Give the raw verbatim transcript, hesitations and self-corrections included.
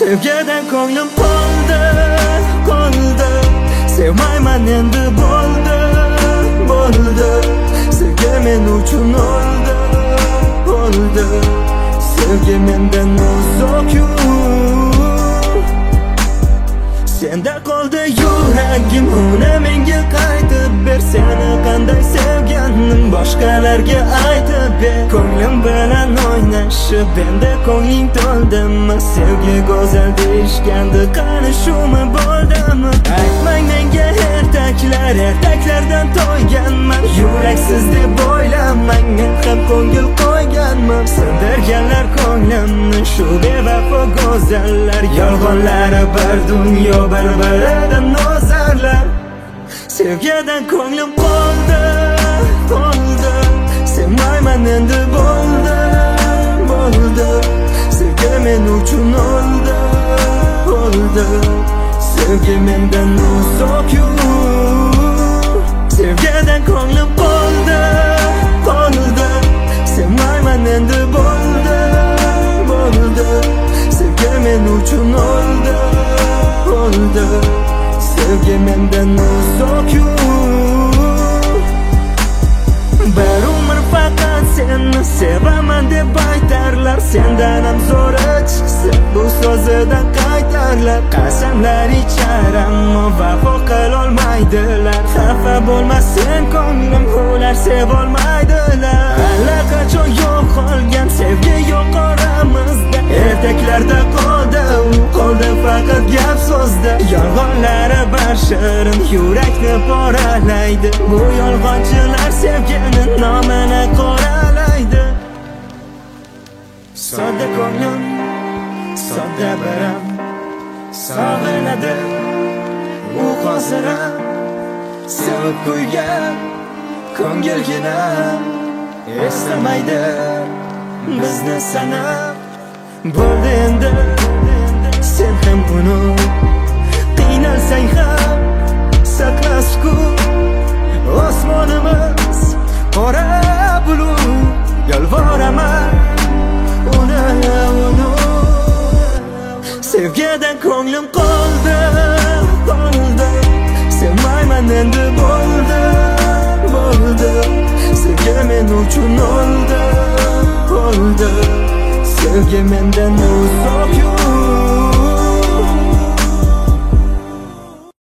Sevgidan ko'nglim qoldi, qoldi. Sevmayman endi bo'ldi, bo'ldi. Sevgi men uchun o'ldi, o'ldi. Sevgi mendan uzoq-yu. Senda qoldi yuragim, uni menga qaytib ber. Seni qanday sevganim boshqalarga aytib ber. Ko'nglim bilan o'ynashib endi ko'ngling to'ldimi? Sevgi go'zal deyishgandi, qani shumi bo'ldimi? Aytmang menga ertaklar, ertaklardan to'yganman. Yuraksiz deb o'ylamang, men ham ko'ngil qo'yganman. Sindirganlar ko'nglimni shu bevafo go'zallar. Yolg'onlari bir dunyo, bir-biridan nozarlar. Sevgidan ko'nglim qoldi, qoldi. Sevmayman endi bo'ldi, bo'ldi. Sevgi men uchun o'ldi, o'ldi. Sevgi mendan uzoq-yu. Sevgidan ko'nglim qoldi, qoldi. Sevmayman endi bo'ldi, bo'ldi. Sevgi men uchun o'ldi, o'ldi. Sevgi mendan uzoq-yu. Bir umr faqat seni sevaman deb aytarlar. Sendan ham zo'ri chiqsa bu so'zidan qaytarlar. Qasamlar ichar ammo vafo qilolmaydilar. Xafa bo'lma sen ko'nglim, ular sevolmaydilar. Allaqachon yo'qolgan sevgi yo'q oramizda. Ertaklarda qoldi, u qoldi faqat gap so'zda. Yolg'onlari bir shirin yurakni poralaydi. Bu yolg'onchilar sevgini nomini qoralaydi. Sodda ko'nglim, sodda biram sog'inadi. U hozir ham sevib qo'ygan ko'ngilgina eslamaydi bizni sanab. Bo'ldi endi sen ham buni qiynalsang ham saqla sukut. Osmonimiz qora bulut, yolvoraman uni, uni. Sevgidan ko'nglim qoldi, qoldi. Sevmayman endi bo'ldi, bo'ldi. Sevgi men uchun o'ldi, o'ldi. Sevgi mendan